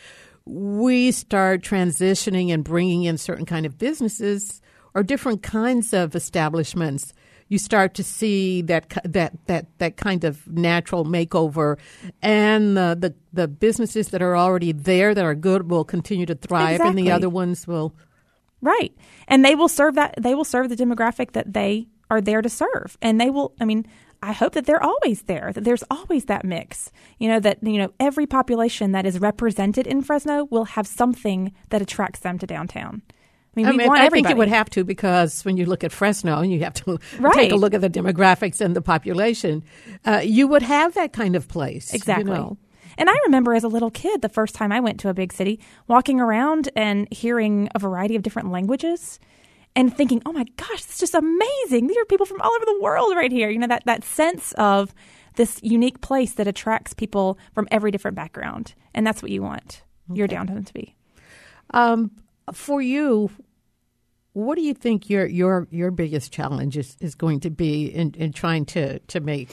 we start transitioning and bringing in certain kind of businesses or different kinds of establishments, you start to see that that that that kind of natural makeover, and the, the the businesses that are already there that are good will continue to thrive, Exactly. and the other ones will. Right. And they will serve that they will serve the demographic that they are there to serve. And they will, I mean, I hope that they're always there, that there's always that mix. You know, that, you know, every population that is represented in Fresno will have something that attracts them to downtown. I mean, I, we mean, want I everybody. think it would have to, because when you look at Fresno, you have to Right. take a look at the demographics and the population. Uh, you would have that kind of place. Exactly. You know? And I remember as a little kid, the first time I went to a big city, walking around and hearing a variety of different languages and thinking, oh my gosh, it's just amazing. These are people from all over the world right here. You know, that, that sense of this unique place that attracts people from every different background. And that's what you want okay. your downtown to be. Um, for you, what do you think your your your biggest challenge is, is going to be in, in trying to, to make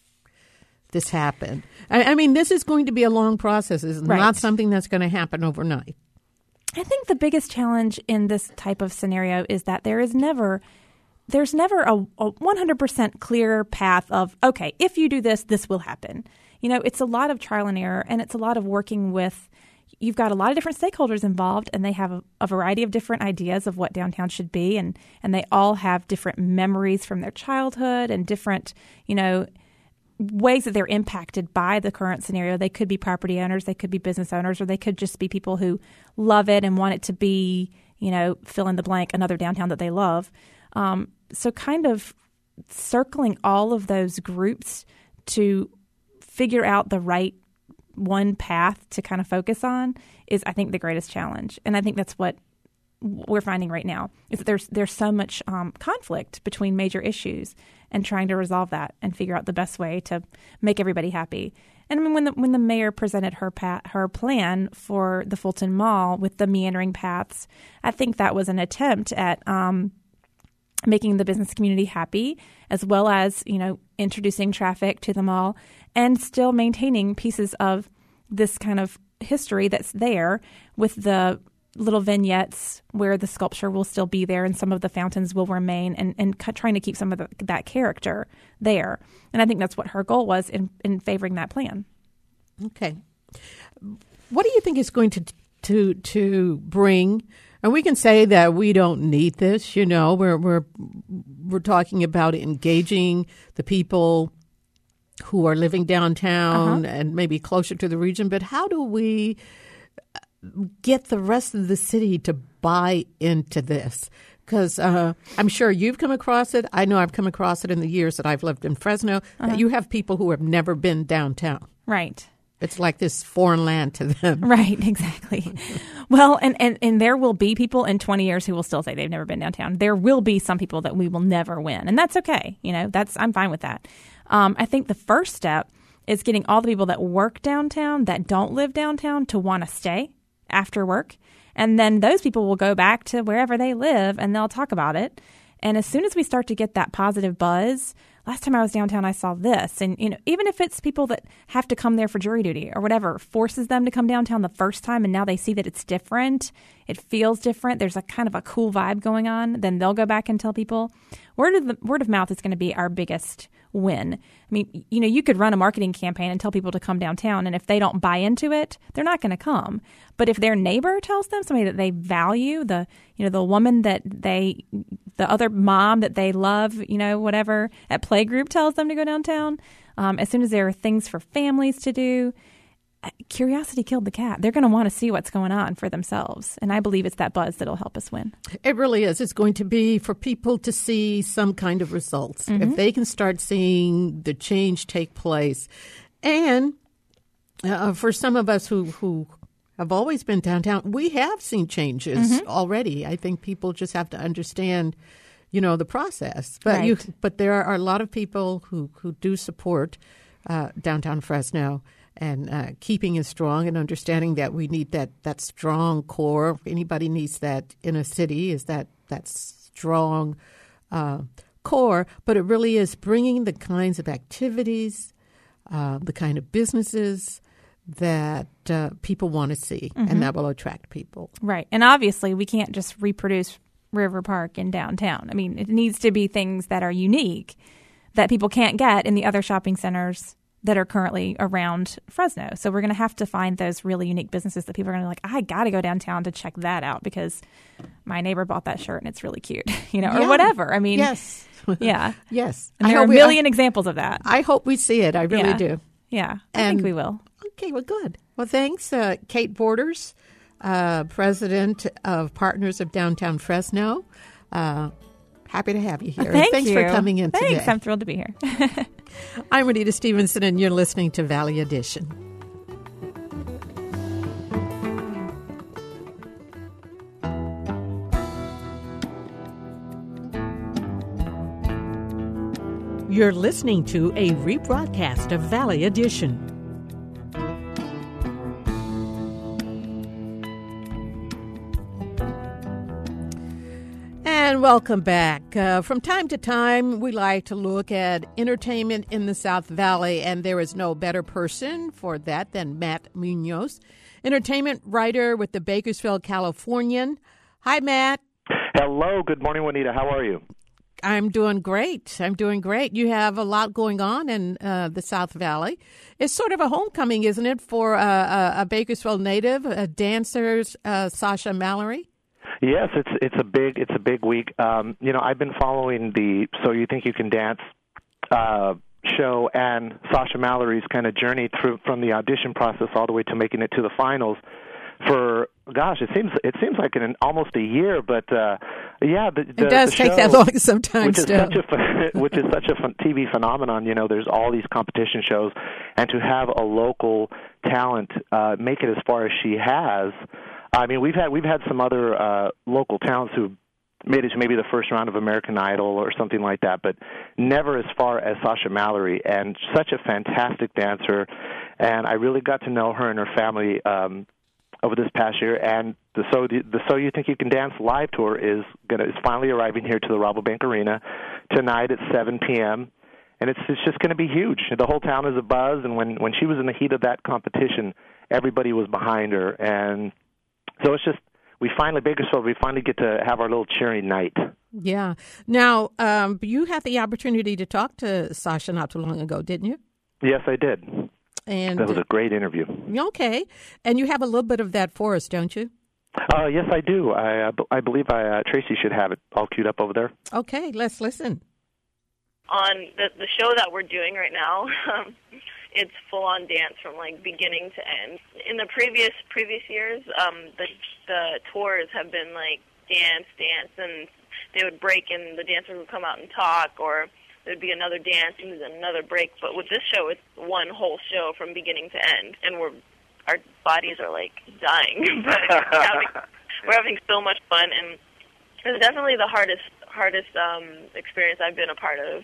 this happen? I, I mean, this is going to be a long process. It's right. not something that's going to happen overnight. I think the biggest challenge in this type of scenario is that there is never there's never a, a one hundred percent clear path of, okay, if you do this, this will happen. You know, it's a lot of trial and error, and it's a lot of working with. You've got a lot of different stakeholders involved, and they have a, a variety of different ideas of what downtown should be, and, and they all have different memories from their childhood and different, you know, ways that they're impacted by the current scenario. They could be property owners, they could be business owners, or they could just be people who love it and want it to be, you know, fill in the blank, another downtown that they love. Um, so kind of circling all of those groups to figure out the right one path to kind of focus on is, I think, the greatest challenge. And I think that's what we're finding right now, is that there's there's so much um, conflict between major issues, and trying to resolve that and figure out the best way to make everybody happy. And I mean, when the when the mayor presented her pa- her plan for the Fulton Mall with the meandering paths, I think that was an attempt at um, making the business community happy, as well as, you know, introducing traffic to the mall and still maintaining pieces of this kind of history that's there, with the little vignettes where the sculpture will still be there and some of the fountains will remain, and, and trying to keep some of the, that character there. And I think that's what her goal was in, in favoring that plan. Okay. What do you think is going to to to bring? And we can say that we don't need this, you know, we're we're we're talking about engaging the people who are living downtown uh-huh. and maybe closer to the region, but how do we get the rest of the city to buy into this? Because uh, I'm sure you've come across it. I know I've come across it in the years that I've lived in Fresno, uh-huh. that you have people who have never been downtown. Right. It's like this foreign land to them. Right, exactly. Well, and, and, and there will be people in twenty years who will still say they've never been downtown. There will be some people that we will never win, and that's okay. You know, that's I'm fine with that. Um, I think the first step is getting all the people that work downtown that don't live downtown to want to stay after work. And then those people will go back to wherever they live and they'll talk about it. And as soon as we start to get that positive buzz, last time I was downtown, I saw this. And, you know, even if it's people that have to come there for jury duty or whatever, forces them to come downtown the first time and now they see that it's different, it feels different, there's a kind of a cool vibe going on, then they'll go back and tell people. Word of, the, word of mouth is going to be our biggest win. I mean, you know, you could run a marketing campaign and tell people to come downtown, and if they don't buy into it, they're not going to come. But if their neighbor tells them, somebody that they value, the, you know, the woman that they, the other mom that they love, you know, whatever, at playgroup tells them to go downtown, um, as soon as there are things for families to do, curiosity killed the cat. They're going to want to see what's going on for themselves. And I believe it's that buzz that'll help us win. It really is. It's going to be for people to see some kind of results. Mm-hmm. If they can start seeing the change take place. And uh, for some of us who, who have always been downtown, we have seen changes mm-hmm. already. I think people just have to understand, you know, the process. But right. you, but there are a lot of people who, who do support uh, downtown Fresno. And uh, keeping it strong and understanding that we need that, that strong core. Anybody needs that in a city, is that, that strong uh, core. But it really is bringing the kinds of activities, uh, the kind of businesses that uh, people want to see, mm-hmm. and that will attract people. Right. And obviously, we can't just reproduce River Park in downtown. I mean, it needs to be things that are unique that people can't get in the other shopping centers that are currently around Fresno. So we're going to have to find those really unique businesses that people are going to be like, I got to go downtown to check that out because my neighbor bought that shirt and it's really cute, you know, yeah. or whatever. I mean, yes. Yeah. Yes. And I there are a we, million I, examples of that. I hope we see it. I really yeah. do. Yeah. I and, think we will. Okay. Well, good. Well, thanks, uh, Kate Borders, uh, president of Partners of Downtown Fresno. Uh, happy to have you here. Thank Thanks you. for coming in Thanks. today. I'm thrilled to be here. I'm Renita Stevenson, and you're listening to Valley Edition. You're listening to a rebroadcast of Valley Edition. And welcome back. Uh, from time to time, we like to look at entertainment in the South Valley, and there is no better person for that than Matt Munoz, entertainment writer with the Bakersfield Californian. Hi, Matt. Hello. Good morning, Juanita. How are you? I'm doing great. I'm doing great. You have a lot going on in uh, the South Valley. It's sort of a homecoming, isn't it, for uh, a, a Bakersfield native, a dancer, uh, Sasha Mallory? Yes, it's it's a big it's a big week. Um, you know, I've been following the So You Think You Can Dance uh, show and Sasha Mallory's kind of journey through from the audition process all the way to making it to the finals. For gosh, it seems it seems like in almost a year, but uh, yeah, the, the, it does the take show, that long sometimes. Which is still. such a which is such a fun T V phenomenon. You know, there's all these competition shows, and to have a local talent uh, make it as far as she has. I mean, we've had we've had some other uh, local talents who made it to maybe the first round of American Idol or something like that, but never as far as Sasha Mallory, and such a fantastic dancer. And I really got to know her and her family um, over this past year. And the So the, the So You Think You Can Dance live tour is gonna is finally arriving here to the Rabobank Arena tonight at seven p.m. And it's it's just going to be huge. The whole town is abuzz. And when when she was in the heat of that competition, everybody was behind her. And so it's just, we finally, Bakersfield, we finally get to have our little cheering night. Yeah. Now, um, you had the opportunity to talk to Sasha not too long ago, didn't you? Yes, I did. And that was a great interview. Okay. And you have a little bit of that for us, don't you? Uh, yes, I do. I, uh, I believe I, uh, Tracy should have it all queued up over there. Okay, let's listen. On the, the show that we're doing right now, um, it's full-on dance from, like, beginning to end. In the previous previous years, um, the the tours have been, like, dance, dance, and they would break and the dancers would come out and talk, or there would be another dance and then another break. But with this show, it's one whole show from beginning to end, and we're our bodies are, like, dying. But we're having, we're having so much fun, and it's definitely the hardest, hardest um, experience I've been a part of.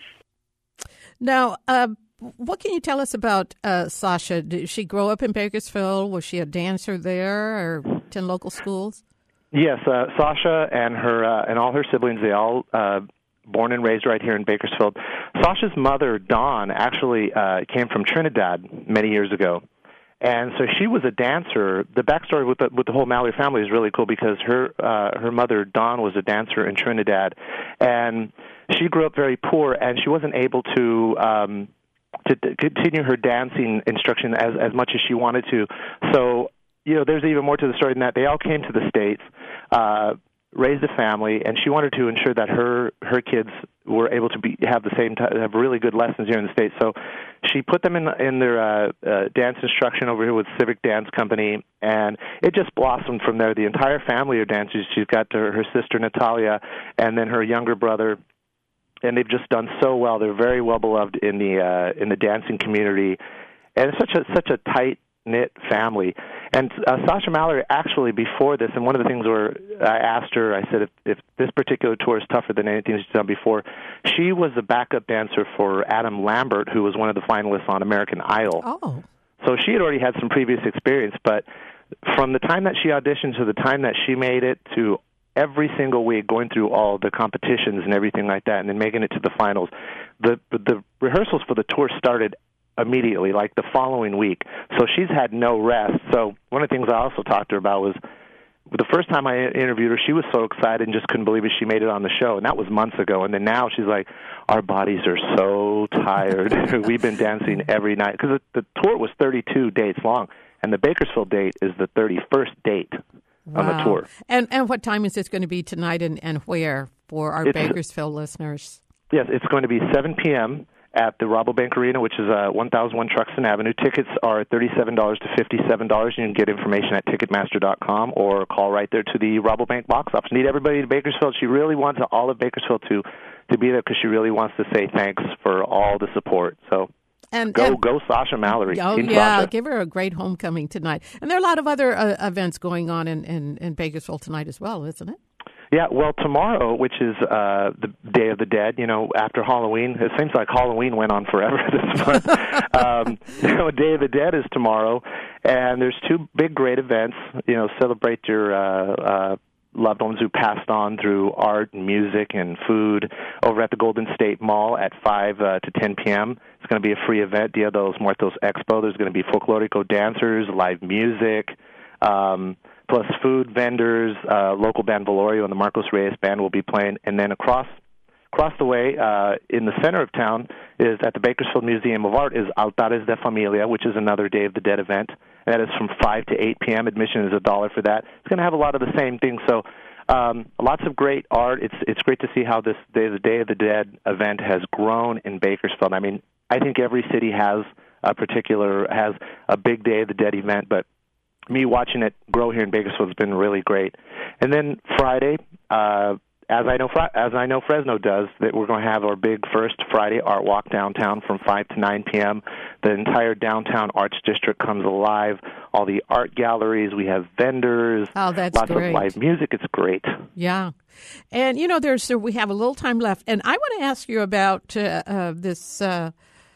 Now, uh, what can you tell us about uh, Sasha? Did she grow up in Bakersfield? Was she a dancer there or attend local schools? Yes, uh, Sasha and her uh, and all her siblings, they all uh, born and raised right here in Bakersfield. Sasha's mother, Dawn, actually uh, came from Trinidad many years ago. And so she was a dancer. The backstory with the, with the whole Mallory family is really cool because her uh, her mother, Dawn, was a dancer in Trinidad. And she grew up very poor, and she wasn't able to um, to continue her dancing instruction as, as much as she wanted to. So, you know, there's even more to the story than that. They all came to the States, uh, raised a family, and she wanted to ensure that her, her kids were able to be have the same t- have really good lessons here in the States. So she put them in in their uh, uh, dance instruction over here with Civic Dance Company, and it just blossomed from there. The entire family are dancers. She's got her, her sister Natalia, and then her younger brother. And they've just done so well. They're very well beloved in the uh, in the dancing community, and it's such a such a tight knit family. And uh, Sasha Mallory, actually, before this, and one of the things where I asked her, I said, if, if this particular tour is tougher than anything she's done before, she was a backup dancer for Adam Lambert, who was one of the finalists on American Idol. Oh, so she had already had some previous experience, but from the time that she auditioned to the time that she made it to every single week going through all the competitions and everything like that and then making it to the finals. The the rehearsals for the tour started immediately, like the following week. So she's had no rest. So one of the things I also talked to her about was the first time I interviewed her, she was so excited and just couldn't believe it she made it on the show, and that was months ago. And then now she's like, our bodies are so tired. We've been dancing every night. Because the, the tour was thirty-two dates long, and the Bakersfield date is the thirty-first date. Wow. On the tour. And and what time is this going to be tonight and, and where for our it's, Bakersfield listeners? Yes, it's going to be seven p.m., at the Rabobank Arena, which is uh, one thousand one Truxtun Avenue. Tickets are thirty-seven dollars to fifty-seven dollars. You can get information at Ticketmaster dot com or call right there to the Rabobank box office. Need everybody in Bakersfield. She really wants all of Bakersfield to, to be there because she really wants to say thanks for all the support. So and, go, and, go Sasha Mallory. Oh, Team yeah, Sasha. give her a great homecoming tonight. And there are a lot of other uh, events going on in, in, in Bakersfield tonight as well, isn't it? Yeah, well, tomorrow, which is uh, the Day of the Dead, you know, after Halloween, it seems like Halloween went on forever this month. um, you know, Day of the Dead is tomorrow, and there's two big, great events. You know, celebrate your uh, uh, loved ones who passed on through art and music and food over at the Golden State Mall at five uh, to ten p.m. It's going to be a free event, Dia de los Muertos Expo. There's going to be folklorico dancers, live music, um plus food vendors, uh, local band Velorio and the Marcos Reyes Band will be playing. And then across across the way, uh, in the center of town, is at the Bakersfield Museum of Art, is Altares de Familia, which is another Day of the Dead event. And that is from five to eight p.m. Admission is a dollar for that. It's going to have a lot of the same things. So um, lots of great art. It's it's great to see how this Day, the Day of the Dead event has grown in Bakersfield. I mean, I think every city has a particular, has a big Day of the Dead event, but me watching it grow here in Bakersfield has been really great. And then Friday, uh, as I know, as I know Fresno does, that we're going to have our big first Friday art walk downtown from five to nine p.m. The entire downtown arts district comes alive. All the art galleries, we have vendors. Oh, that's lots great. of live music. It's great. Yeah, and you know, there's we have a little time left, and I want to ask you about uh, uh, this. Uh,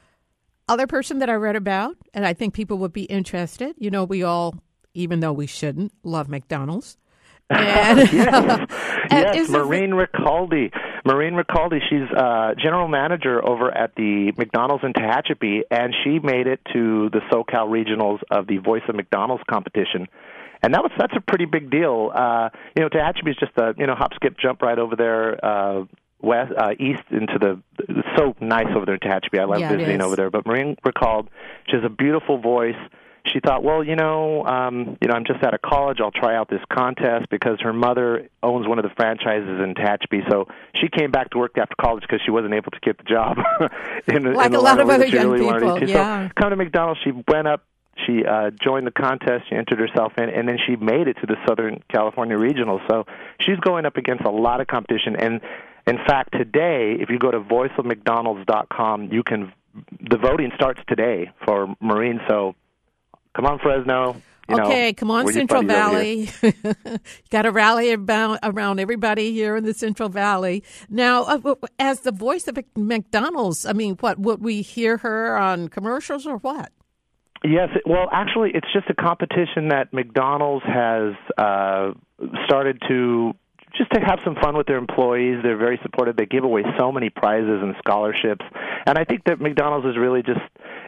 Other person that I read about, and I think people would be interested. You know, we all, even though we shouldn't, love McDonald's. And, yes, and yes Maureen Ricaldi. Maureen Ricaldi, she's uh, general manager over at the McDonald's in Tehachapi, and she made it to the SoCal Regionals of the Voice of McDonald's competition. And that was that's a pretty big deal. Uh, you know, Tehachapi is just a, you know, hop, skip, jump right over there, uh, west, uh, east into the, it's so nice over there in Tehachapi. I love yeah, visiting over there. But Maureen recalled, she has a beautiful voice. She thought, well, you know, um, you know, I'm just out of college. I'll try out this contest because her mother owns one of the franchises in Tehachapi. So she came back to work after college because she wasn't able to get the job. in, like in a lot of other young really people, yeah. So come to McDonald's. She went up. She uh, joined the contest, she entered herself in, and then she made it to the Southern California Regional. So she's going up against a lot of competition. And, in fact, today, if you go to voice of mcdonalds dot com, you can, the voting starts today for Maureen. So come on, Fresno. You okay, know, come on, Central Valley. You got to rally about, around everybody here in the Central Valley. Now, uh, as the voice of McDonald's, I mean, what, would we hear her on commercials or what? Yes, well, actually, it's just a competition that McDonald's has uh, started to just to have some fun with their employees. They're very supportive. They give away so many prizes and scholarships. And I think that McDonald's is really just,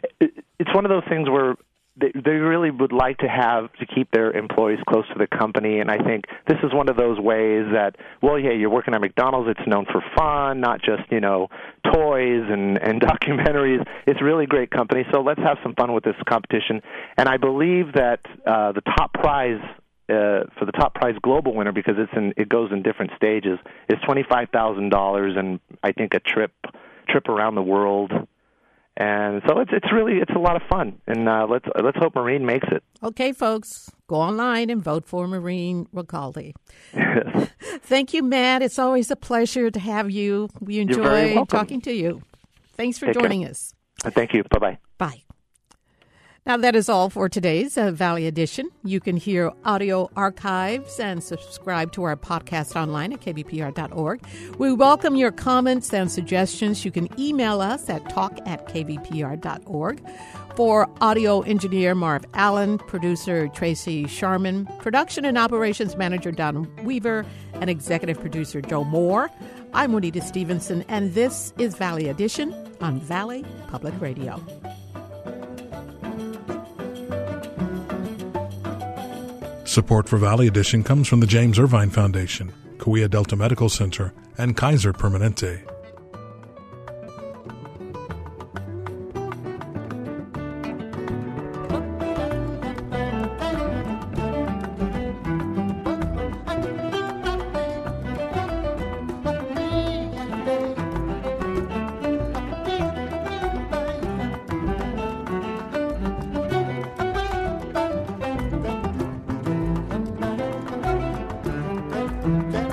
it's one of those things where they, they really would like to have to keep their employees close to the company. And I think this is one of those ways that, well, yeah, you're working at McDonald's. It's known for fun, not just, you know, toys and, and documentaries. It's really great company. So let's have some fun with this competition. And I believe that uh, the top prize uh, for the top prize global winner, because it's in, it goes in different stages, is twenty-five thousand dollars and I think a trip trip around the world. And so it's it's really it's a lot of fun, and uh, let's let's hope Maureen makes it. Okay, folks, go online and vote for Maureen Ricaldi. Thank you, Matt. It's always a pleasure to have you. We enjoy talking to you. Thanks for Take joining care. us. Thank you. Bye bye. Bye. Now, that is all for today's uh, Valley Edition. You can hear audio archives and subscribe to our podcast online at k b p r dot org. We welcome your comments and suggestions. You can email us at talk at k b p r dot org. For audio engineer Marv Allen, producer Tracy Sharman, production and operations manager Don Weaver, and executive producer Joe Moore, I'm Juanita Stevenson, and this is Valley Edition on Valley Public Radio. Support for Valley Edition comes from the James Irvine Foundation, Cahuilla Delta Medical Center, and Kaiser Permanente. That